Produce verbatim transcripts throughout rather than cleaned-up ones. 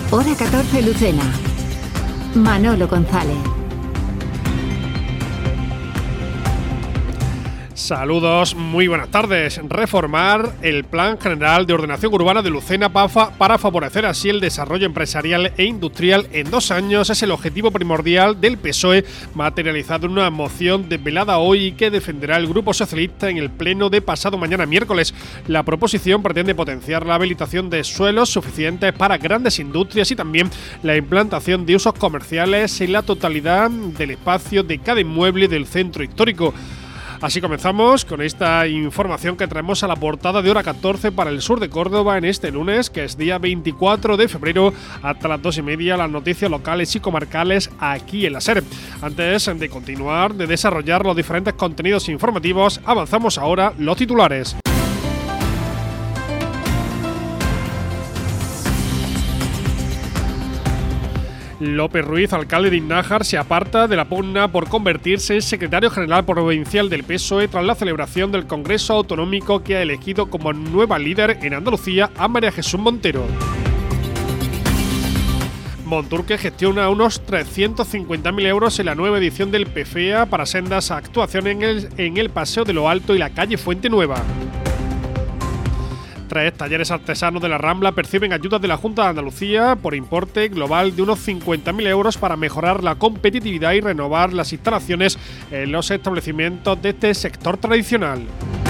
Hora catorce Lucena. Manolo González. Saludos, muy buenas tardes. Reformar el Plan General de Ordenación Urbana de Lucena para favorecer así el desarrollo empresarial e industrial en dos años es el objetivo primordial del P S O E, materializado en una moción desvelada hoy y que defenderá el Grupo Socialista en el pleno de pasado mañana miércoles. La proposición pretende potenciar la habilitación de suelos suficientes para grandes industrias y también la implantación de usos comerciales en la totalidad del espacio de cada inmueble del centro histórico. Así comenzamos con esta información que traemos a la portada de Hora catorce para el sur de Córdoba en este lunes, que es día veinticuatro de febrero, hasta las dos y media, las noticias locales y comarcales aquí en la SER. Antes de continuar, de desarrollar los diferentes contenidos informativos, avanzamos ahora los titulares. López Ruiz, alcalde de Innájar, se aparta de la pugna por convertirse en secretario general provincial del P S O E tras la celebración del Congreso Autonómico, que ha elegido como nueva líder en Andalucía a María Jesús Montero. Monturque gestiona unos trescientos cincuenta mil euros en la nueva edición del P F E A para sendas actuaciones en el, en el Paseo de lo Alto y la calle Fuente Nueva. Tres talleres artesanos de la Rambla perciben ayudas de la Junta de Andalucía por importe global de unos cincuenta mil euros para mejorar la competitividad y renovar las instalaciones en los establecimientos de este sector tradicional.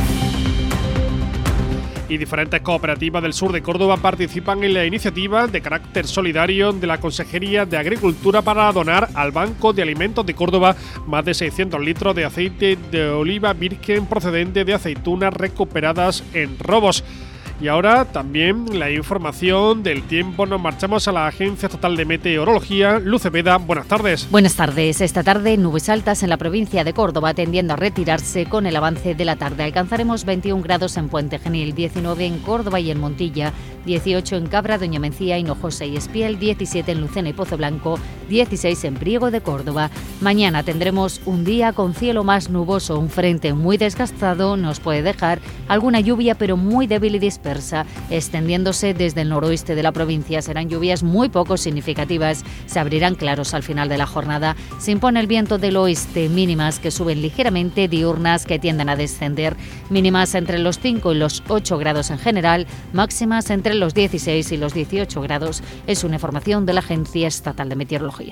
Y diferentes cooperativas del sur de Córdoba participan en la iniciativa de carácter solidario de la Consejería de Agricultura para donar al Banco de Alimentos de Córdoba más de seiscientos litros de aceite de oliva virgen procedente de aceitunas recuperadas en robos. Y ahora también la información del tiempo. Nos marchamos a la Agencia Estatal de Meteorología. Luz Cepeda, buenas tardes. Buenas tardes. Esta tarde nubes altas en la provincia de Córdoba tendiendo a retirarse con el avance de la tarde. Alcanzaremos veintiún grados en Puente Genil, diecinueve en Córdoba y en Montilla, dieciocho en Cabra, Doña Mencía, Hinojosa y Espiel, diecisiete en Lucena y Pozo Blanco, dieciséis en Priego de Córdoba. Mañana tendremos un día con cielo más nuboso. Un frente muy desgastado nos puede dejar alguna lluvia, pero muy débil y dispersa, extendiéndose desde el noroeste de la provincia. Serán lluvias muy poco significativas. Se abrirán claros al final de la jornada. Se impone el viento del oeste, mínimas que suben ligeramente, diurnas que tienden a descender, mínimas entre los cinco y los ocho grados en general, máximas entre los dieciséis y los dieciocho grados. Es una información de la Agencia Estatal de Meteorología.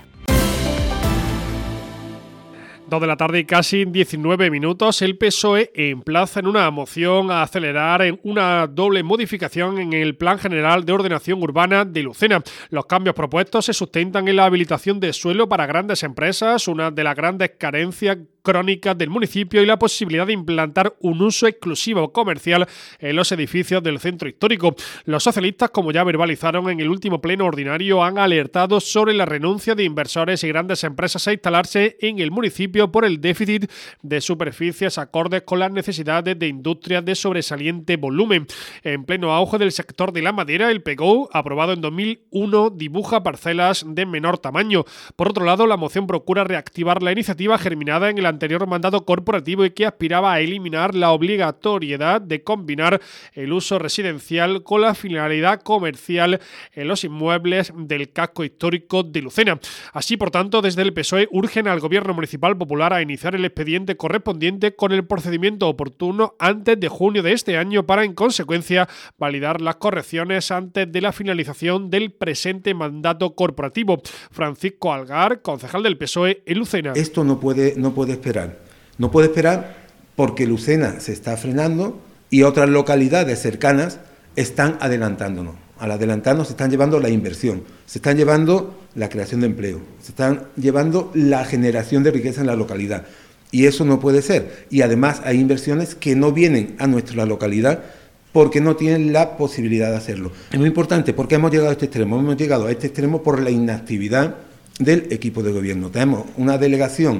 Dos de la tarde y casi diecinueve minutos, el P S O E emplaza en una moción a acelerar en una doble modificación en el Plan General de Ordenación Urbana de Lucena. Los cambios propuestos se sustentan en la habilitación de suelo para grandes empresas, una de las grandes carencias crónicas del municipio, y la posibilidad de implantar un uso exclusivo comercial en los edificios del centro histórico. Los socialistas, como ya verbalizaron en el último pleno ordinario, han alertado sobre la renuncia de inversores y grandes empresas a instalarse en el municipio por el déficit de superficies acordes con las necesidades de industrias de sobresaliente volumen. En pleno auge del sector de la madera, el P G O, aprobado en dos mil uno, dibuja parcelas de menor tamaño. Por otro lado, la moción procura reactivar la iniciativa germinada en el anterior mandato corporativo y que aspiraba a eliminar la obligatoriedad de combinar el uso residencial con la finalidad comercial en los inmuebles del casco histórico de Lucena. Así, por tanto, desde el P S O E urgen al Gobierno Municipal Popular a iniciar el expediente correspondiente con el procedimiento oportuno antes de junio de este año para, en consecuencia, validar las correcciones antes de la finalización del presente mandato corporativo. Francisco Algar, concejal del P S O E en Lucena. Esto no puede, no puede esperar. No puede esperar porque Lucena se está frenando y otras localidades cercanas están adelantándonos. Al adelantarnos se están llevando la inversión, se están llevando la creación de empleo, se están llevando la generación de riqueza en la localidad. Y eso no puede ser. Y además hay inversiones que no vienen a nuestra localidad porque no tienen la posibilidad de hacerlo. Es muy importante porque hemos llegado a este extremo. Hemos llegado a este extremo por la inactividad del equipo de gobierno. Tenemos una delegación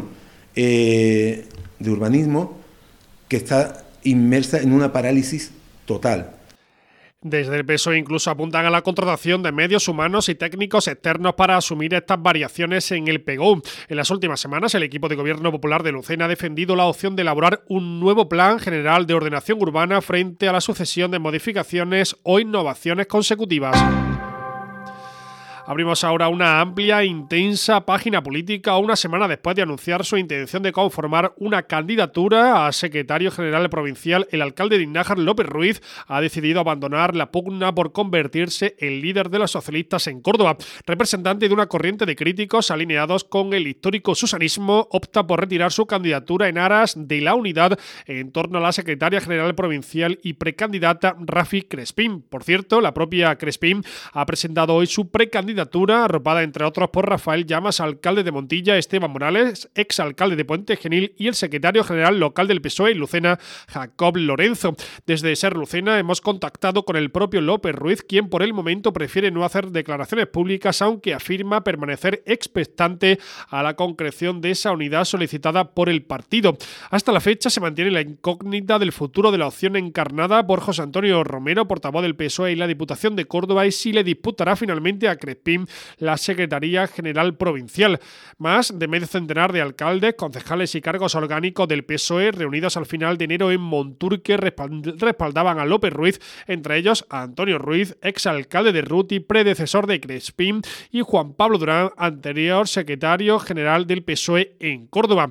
eh, de urbanismo que está inmersa en una parálisis total. Desde el P S O E incluso apuntan a la contratación de medios humanos y técnicos externos para asumir estas variaciones en el P G O. En las últimas semanas, el equipo de Gobierno Popular de Lucena ha defendido la opción de elaborar un nuevo Plan General de Ordenación Urbana frente a la sucesión de modificaciones o innovaciones consecutivas. Abrimos ahora una amplia e intensa página política una semana después de anunciar su intención de conformar una candidatura a secretario general provincial. El alcalde de Nájar, López Ruiz, ha decidido abandonar la pugna por convertirse en líder de los socialistas en Córdoba. Representante de una corriente de críticos alineados con el histórico susanismo, opta por retirar su candidatura en aras de la unidad en torno a la secretaria general provincial y precandidata Rafi Crespín. Por cierto, la propia Crespín ha presentado hoy su precandidatura arropada entre otros por Rafael Llamas, alcalde de Montilla, Esteban Morales, exalcalde de Puente Genil, y el secretario general local del P S O E en Lucena, Jacob Lorenzo. Desde Ser Lucena hemos contactado con el propio López Ruiz, quien por el momento prefiere no hacer declaraciones públicas, aunque afirma permanecer expectante a la concreción de esa unidad solicitada por el partido. Hasta la fecha se mantiene la incógnita del futuro de la opción encarnada por José Antonio Romero, portavoz del P S O E y la Diputación de Córdoba, y si le disputará finalmente a Crespín la Secretaría General Provincial. Más de medio centenar de alcaldes, concejales y cargos orgánicos del P S O E reunidos al final de enero en Monturque respaldaban a López Ruiz, entre ellos a Antonio Ruiz, exalcalde de Ruti, predecesor de Crespín, y Juan Pablo Durán, anterior secretario general del P S O E en Córdoba.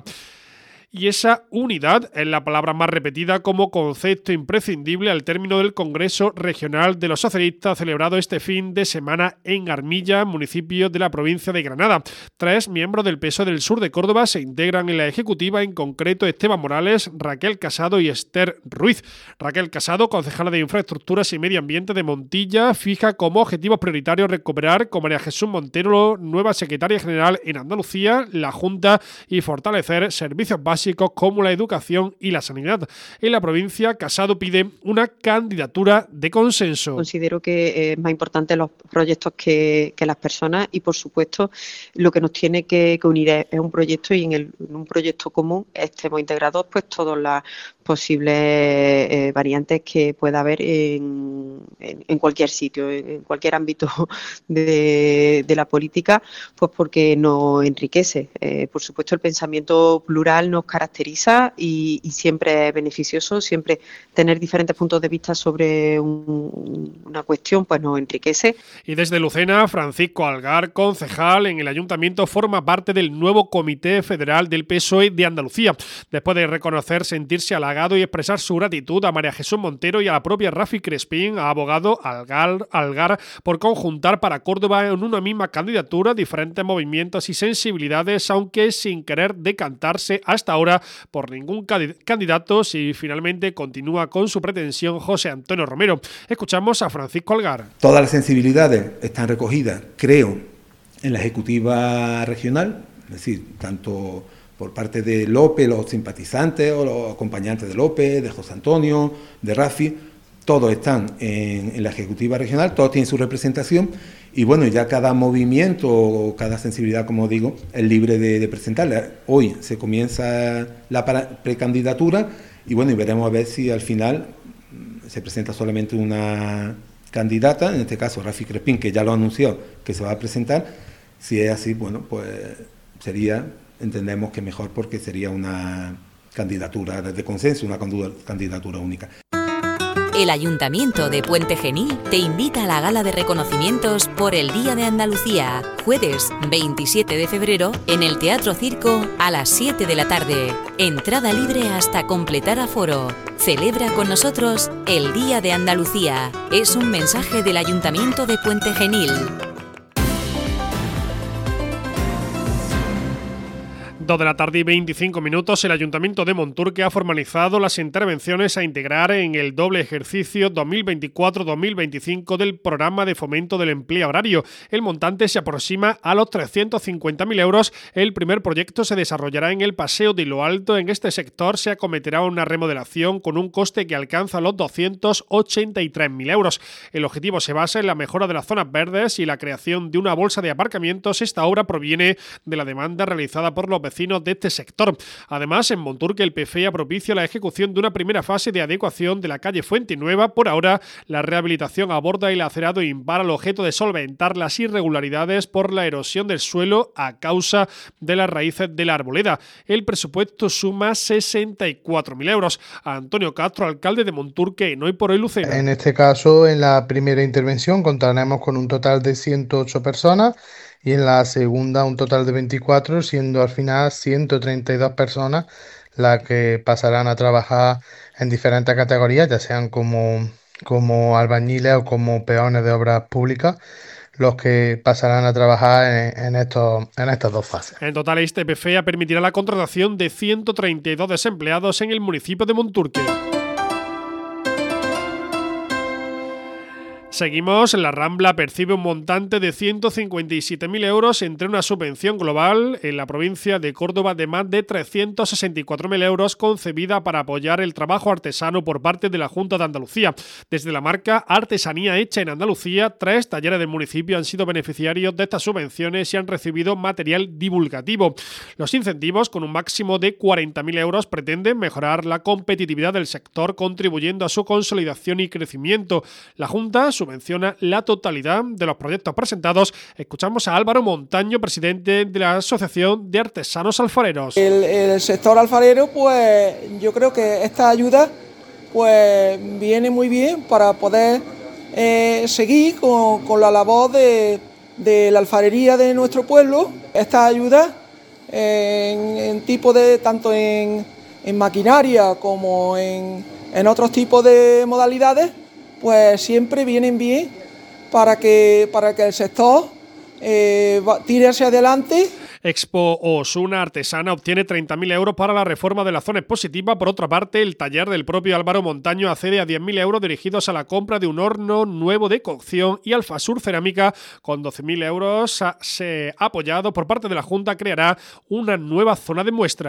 Y esa unidad es la palabra más repetida como concepto imprescindible al término del Congreso Regional de los Socialistas celebrado este fin de semana en Armilla, municipio de la provincia de Granada. Tres miembros del P S O E del sur de Córdoba se integran en la ejecutiva, en concreto Esteban Morales, Raquel Casado y Esther Ruiz. Raquel Casado, concejala de Infraestructuras y Medio Ambiente de Montilla, fija como objetivo prioritario recuperar con María Jesús Montero, nueva secretaria general en Andalucía, la Junta, y fortalecer servicios básicos como la educación y la sanidad. En la provincia, Casado pide una candidatura de consenso. Considero que es más importante los proyectos que, que las personas, y por supuesto lo que nos tiene que, que unir es, es un proyecto, y en, el, en un proyecto común estemos integrados pues todas las posibles eh, variantes que pueda haber en, en, en cualquier sitio, en, en cualquier ámbito de, de la política, pues porque nos enriquece. Eh, por supuesto, el pensamiento plural nos caracteriza y, y siempre es beneficioso, siempre tener diferentes puntos de vista sobre un, una cuestión pues nos enriquece. Y desde Lucena, Francisco Algar, concejal en el Ayuntamiento, forma parte del nuevo Comité Federal del P S O E de Andalucía. Después de reconocer sentirse halagado y expresar su gratitud a María Jesús Montero y a la propia Rafi Crespín, ha abogado Algar, Algar por conjuntar para Córdoba en una misma candidatura diferentes movimientos y sensibilidades, aunque sin querer decantarse hasta ahora por ningún candidato, si finalmente continúa con su pretensión José Antonio Romero. Escuchamos a Francisco Algar. Todas las sensibilidades están recogidas, creo, en la ejecutiva regional, es decir, tanto por parte de López, los simpatizantes o los acompañantes de López, de José Antonio, de Rafi, todos están en, en la ejecutiva regional, todos tienen su representación, y bueno, ya cada movimiento o cada sensibilidad, como digo, es libre de, de presentarla. Hoy se comienza la precandidatura y bueno, y veremos a ver si al final se presenta solamente una candidata, en este caso Rafi Crespín, que ya lo anunció que se va a presentar. Si es así, bueno, pues sería, entendemos que mejor, porque sería una candidatura de consenso, una candidatura única. El Ayuntamiento de Puente Genil te invita a la gala de reconocimientos por el Día de Andalucía, jueves veintisiete de febrero, en el Teatro Circo a las siete de la tarde. Entrada libre hasta completar aforo. Celebra con nosotros el Día de Andalucía. Es un mensaje del Ayuntamiento de Puente Genil. dos de la tarde y veinticinco minutos, el Ayuntamiento de Monturque ha formalizado las intervenciones a integrar en el doble ejercicio dos mil veinticuatro dos mil veinticinco del Programa de Fomento del Empleo Agrario. El montante se aproxima a los trescientos cincuenta mil euros. El primer proyecto se desarrollará en el Paseo de Lo Alto. En este sector se acometerá una remodelación con un coste que alcanza los doscientos ochenta y tres mil euros. El objetivo se basa en la mejora de las zonas verdes y la creación de una bolsa de aparcamientos. Esta obra proviene de la demanda realizada por los vecinos vecinos de este sector. Además, en Monturque el P F E propicia la ejecución de una primera fase de adecuación de la calle Fuente Nueva. Por ahora, la rehabilitación aborda el acerado impar al objeto de solventar las irregularidades por la erosión del suelo a causa de las raíces de la arboleda. El presupuesto suma sesenta y cuatro mil euros. Antonio Castro, alcalde de Monturque, en Hoy por Hoy Lucena. En este caso, en la primera intervención contaremos con un total de ciento ocho personas y en la segunda un total de veinticuatro, siendo al final ciento treinta y dos personas las que pasarán a trabajar en diferentes categorías, ya sean como, como albañiles o como peones de obras públicas, los que pasarán a trabajar en, en, estos, en estas dos fases. En total, este P F E permitirá la contratación de ciento treinta y dos desempleados en el municipio de Monturque. Seguimos, la Rambla percibe un montante de ciento cincuenta y siete mil euros entre una subvención global en la provincia de Córdoba de más de trescientos sesenta y cuatro mil euros concebida para apoyar el trabajo artesano por parte de la Junta de Andalucía. Desde la marca Artesanía Hecha en Andalucía, tres talleres del municipio han sido beneficiarios de estas subvenciones y han recibido material divulgativo. Los incentivos, con un máximo de cuarenta mil euros, pretenden mejorar la competitividad del sector, contribuyendo a su consolidación y crecimiento. La Junta subvenciona la totalidad de los proyectos presentados. Escuchamos a Álvaro Montaño, presidente de la Asociación de Artesanos Alfareros. El, el sector alfarero, pues yo creo que esta ayuda pues viene muy bien para poder eh, seguir con, con la labor de, de la alfarería de nuestro pueblo. Esta ayuda eh, en, en tipo de tanto en, en maquinaria como en, en otros tipos de modalidades, pues siempre vienen bien para que, para que el sector eh, tire hacia adelante. Expo Osuna Artesana obtiene treinta mil euros para la reforma de la zona expositiva. Por otra parte, el taller del propio Álvaro Montaño accede a diez mil euros dirigidos a la compra de un horno nuevo de cocción, y Alfasur Cerámica, con doce mil euros ha, se, apoyado por parte de la Junta, creará una nueva zona de muestra.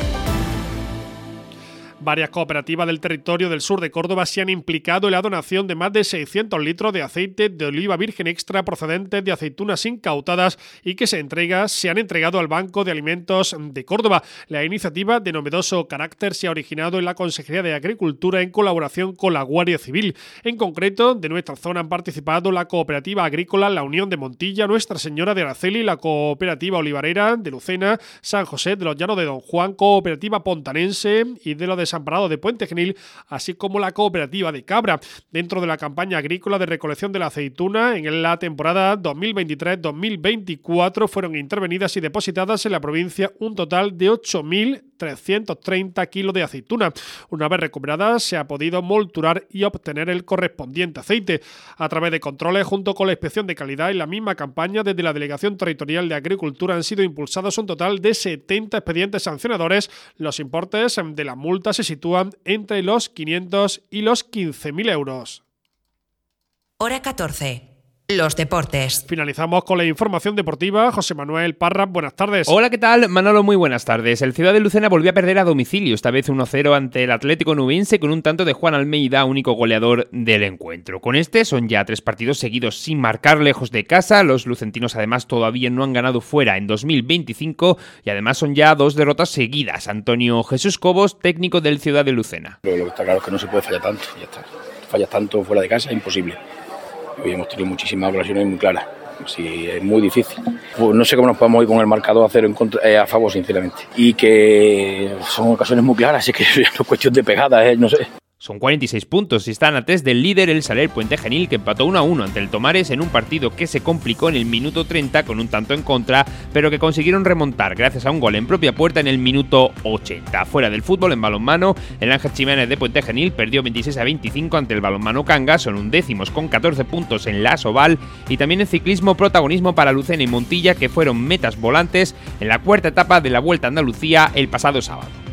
Varias cooperativas del territorio del sur de Córdoba se han implicado en la donación de más de seiscientos litros de aceite de oliva virgen extra procedentes de aceitunas incautadas y que se entrega, se han entregado al Banco de Alimentos de Córdoba. La iniciativa, de novedoso carácter, se ha originado en la Consejería de Agricultura en colaboración con la Guardia Civil. En concreto, de nuestra zona han participado la Cooperativa Agrícola La Unión de Montilla, Nuestra Señora de Araceli, la Cooperativa Olivarera de Lucena, San José de los Llanos de Don Juan, Cooperativa Pontanense y de los de Desamparado de Puente Genil, así como la Cooperativa de Cabra. Dentro de la campaña agrícola de recolección de la aceituna, en la temporada dos mil veintitrés dos mil veinticuatro fueron intervenidas y depositadas en la provincia un total de ocho mil trescientos treinta kilos de aceituna. Una vez recuperadas, se ha podido molturar y obtener el correspondiente aceite. A través de controles, junto con la inspección de calidad, en la misma campaña, desde la Delegación Territorial de Agricultura han sido impulsados un total de setenta expedientes sancionadores. Los importes de las multas se sitúan entre los quinientos y los quince mil euros. Hora catorce. Los deportes. Finalizamos con la información deportiva. José Manuel Parra, buenas tardes. Hola, ¿qué tal? Manolo, muy buenas tardes. El Ciudad de Lucena volvió a perder a domicilio, esta vez uno cero ante el Atlético Nubense, con un tanto de Juan Almeida, único goleador del encuentro. Con este son ya tres partidos seguidos sin marcar lejos de casa. Los lucentinos además todavía no han ganado fuera en dos mil veinticinco y además son ya dos derrotas seguidas. Antonio Jesús Cobos, técnico del Ciudad de Lucena. Lo que está claro es que no se puede fallar tanto, ya está. Fallas tanto fuera de casa es imposible. Hoy hemos tenido muchísimas ocasiones muy claras, sí, es muy difícil. Pues no sé cómo nos podemos ir con el marcador a cero en contra, eh, a favor, sinceramente. Y que son ocasiones muy claras, así que no es cuestión de pegadas, eh, no sé. Son cuarenta y seis puntos y están a tres del líder, el Saler Puente Genil, que empató uno a uno ante el Tomares en un partido que se complicó en el minuto treinta con un tanto en contra, pero que consiguieron remontar gracias a un gol en propia puerta en el minuto ochenta. Fuera del fútbol, en balonmano, el Ángel Jiménez de Puente Genil perdió veintiséis a veinticinco ante el Balonmano Cangas, son undécimos con catorce puntos en la Asobal, y también en ciclismo, protagonismo para Lucena y Montilla, que fueron metas volantes en la cuarta etapa de la Vuelta a Andalucía el pasado sábado.